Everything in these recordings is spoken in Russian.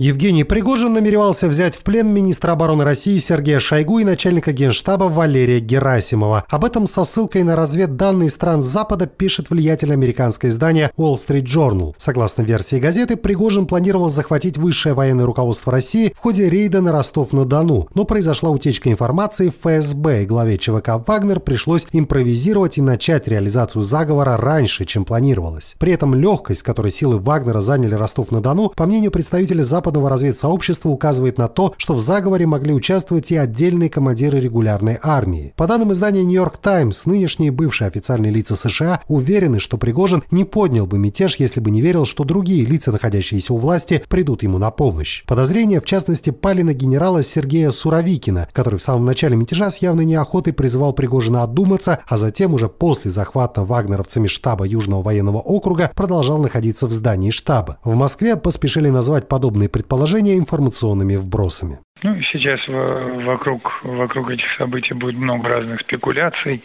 Евгений Пригожин намеревался взять в плен министра обороны России Сергея Шойгу и начальника Генштаба Валерия Герасимова. Об этом со ссылкой на разведданные стран Запада пишет влиятельное американское издание Wall Street Journal. Согласно версии газеты, Пригожин планировал захватить высшее военное руководство России в ходе рейда на Ростов-на-Дону. Но произошла утечка информации в ФСБ, и главе ЧВК «Вагнер» пришлось импровизировать и начать реализацию заговора раньше, чем планировалось. При этом легкость, с которой силы Вагнера заняли Ростов-на-Дону, по мнению представителей западного разведсообщества, указывает на то, что в заговоре могли участвовать и отдельные командиры регулярной армии. По данным издания New York Times, нынешние и бывшие официальные лица США уверены, что Пригожин не поднял бы мятеж, если бы не верил, что другие лица, находящиеся у власти, придут ему на помощь. Подозрения, в частности, пали на генерала Сергея Суровикина, который в самом начале мятежа с явной неохотой призывал Пригожина одуматься, а затем уже после захвата вагнеровцами штаба Южного военного округа продолжал находиться в здании штаба. В Москве поспешили назвать подобные предположения информационными вбросами. Сейчас вокруг этих событий будет много разных спекуляций,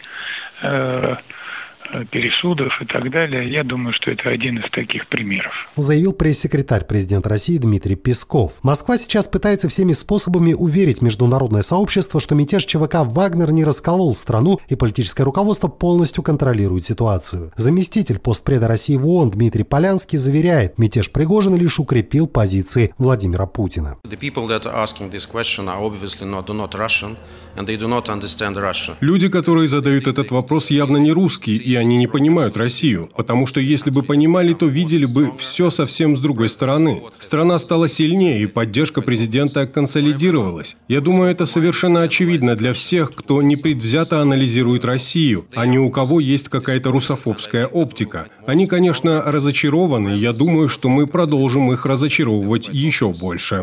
пересудов и так далее. Я думаю, что это один из таких примеров. Заявил пресс-секретарь президента России Дмитрий Песков. Москва сейчас пытается всеми способами уверить международное сообщество, что мятеж ЧВК «Вагнер» не расколол страну, и политическое руководство полностью контролирует ситуацию. Заместитель постпреда России в ООН Дмитрий Полянский заверяет, мятеж Пригожина лишь укрепил позиции Владимира Путина. Люди, которые задают этот вопрос, явно не русские, и они не понимают Россию, потому что если бы понимали, то видели бы все совсем с другой стороны. Страна стала сильнее, и поддержка президента консолидировалась. Я думаю, это совершенно очевидно для всех, кто непредвзято анализирует Россию, а не у кого есть какая-то русофобская оптика. Они, конечно, разочарованы, и я думаю, что мы продолжим их разочаровывать еще больше.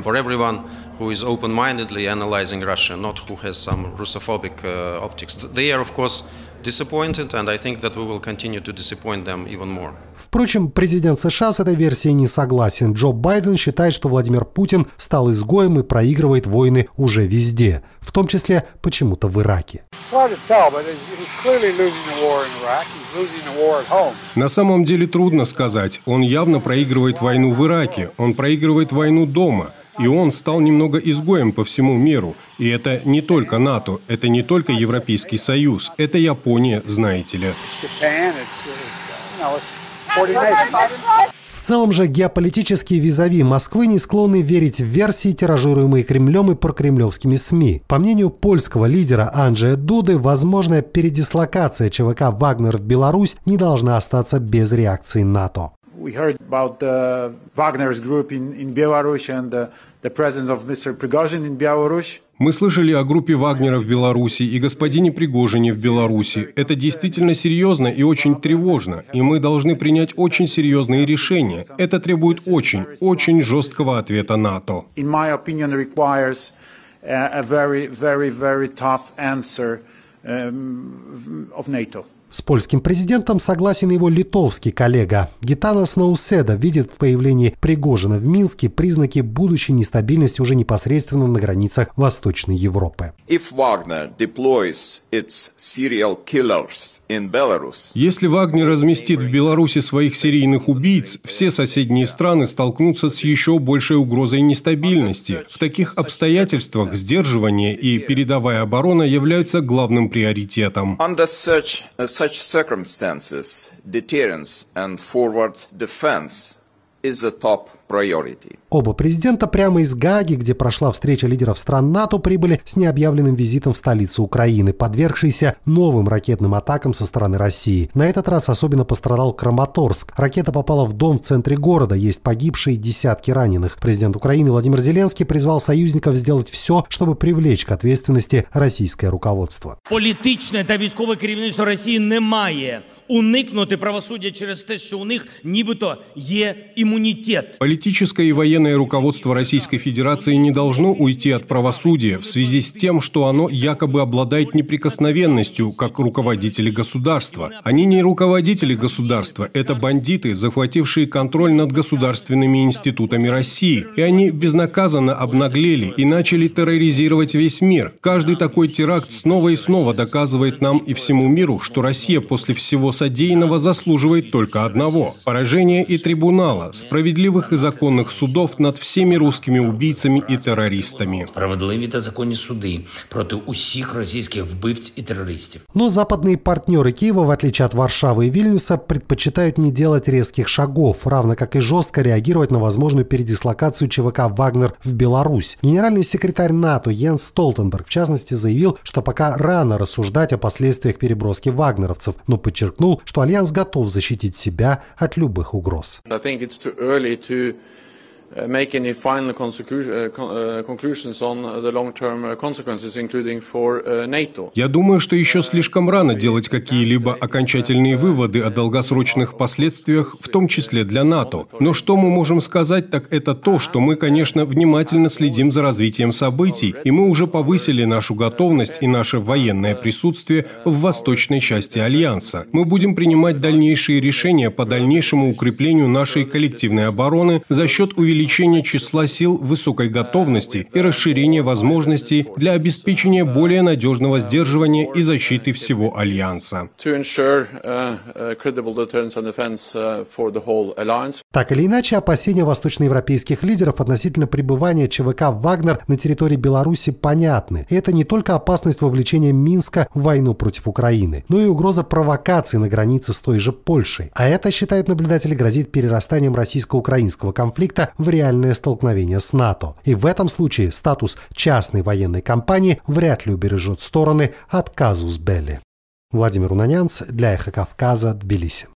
Впрочем, президент США с этой версией не согласен. Джо Байден считает, что Владимир Путин стал изгоем и проигрывает войны уже везде, в том числе почему-то в Ираке. На самом деле трудно сказать. Он явно проигрывает войну в Ираке, он проигрывает войну дома. И он стал немного изгоем по всему миру. И это не только НАТО, это не только Европейский Союз, это Япония, знаете ли. В целом же геополитические визави Москвы не склонны верить в версии, тиражируемые Кремлем и прокремлевскими СМИ. По мнению польского лидера Анджея Дуды, возможная передислокация ЧВК «Вагнер» в Беларусь не должна остаться без реакции НАТО. We heard about the Wagner's group in Belarus and the presence of Mr. Prigozhin in Belarus. Мы слышали о группе Вагнера в Беларуси и господине Пригожине в Беларуси. Это действительно серьезно и очень тревожно, и мы должны принять очень серьезные решения. Это требует очень жесткого ответа НАТО. In my opinion, requires a very tough answer of NATO. С польским президентом согласен его литовский коллега. Гитанас Науседа видит в появлении Пригожина в Минске признаки будущей нестабильности уже непосредственно на границах Восточной Европы. Если Вагнер разместит в Беларуси своих серийных убийц, все соседние страны столкнутся с еще большей угрозой нестабильности. В таких обстоятельствах сдерживание и передовая оборона являются главным приоритетом. Such circumstances, deterrence and forward defense is a top priority. Оба президента прямо из Гааги, где прошла встреча лидеров стран НАТО, прибыли с необъявленным визитом в столицу Украины, подвергшейся новым ракетным атакам со стороны России. На этот раз особенно пострадал Краматорск. Ракета попала в дом в центре города, есть погибшие, десятки раненых. Президент Украины Владимир Зеленский призвал союзников сделать все, чтобы привлечь к ответственности российское руководство. Політичне та військове керівництво Росії не має уникнути правосуддя через те, що у них нібито є імунітет. Политическое и военное руководство Российской Федерации не должно уйти от правосудия в связи с тем, что оно якобы обладает неприкосновенностью, как руководители государства. Они не руководители государства, это бандиты, захватившие контроль над государственными институтами России. И они безнаказанно обнаглели и начали терроризировать весь мир. Каждый такой теракт снова и снова доказывает нам и всему миру, что Россия после всего содеянного заслуживает только одного – поражения и трибунала, справедливых и законных судов судов над всеми русскими убийцами и террористами. Справедливі та законні суди проти усіх російських вбивць і терористів. Но западные партнеры Киева, в отличие от Варшавы и Вильнюса, предпочитают не делать резких шагов, равно как и жестко реагировать на возможную передислокацию ЧВК «Вагнер» в Беларусь. Генеральный секретарь НАТО Йенс Столтенберг, в частности, заявил, что пока рано рассуждать о последствиях переброски вагнеровцев, но подчеркнул, что Альянс готов защитить себя от любых угроз. Make any final conclusions on the long-term consequences, including for NATO. Я думаю, что еще слишком рано делать какие-либо окончательные выводы о долгосрочных последствиях, в том числе для НАТО. Но что мы можем сказать, так это то, что мы, конечно, внимательно следим за развитием событий, и мы уже повысили нашу готовность и наше военное присутствие в восточной части Альянса. Мы будем принимать дальнейшие решения по дальнейшему укреплению нашей коллективной обороны за счет увеличения числа сил высокой готовности и расширения возможностей для обеспечения более надежного сдерживания и защиты всего Альянса. Так или иначе, опасения восточноевропейских лидеров относительно пребывания ЧВК «Вагнер» на территории Беларуси понятны. И это не только опасность вовлечения Минска в войну против Украины, но и угроза провокаций на границе с той же Польшей. А это, считают наблюдатели, грозит перерастанием российско-украинского конфликта в реальное столкновение с НАТО. И в этом случае статус частной военной компании вряд ли убережет стороны от казус белли. Владимир Унанянц для «Эхо Кавказа», Тбилиси.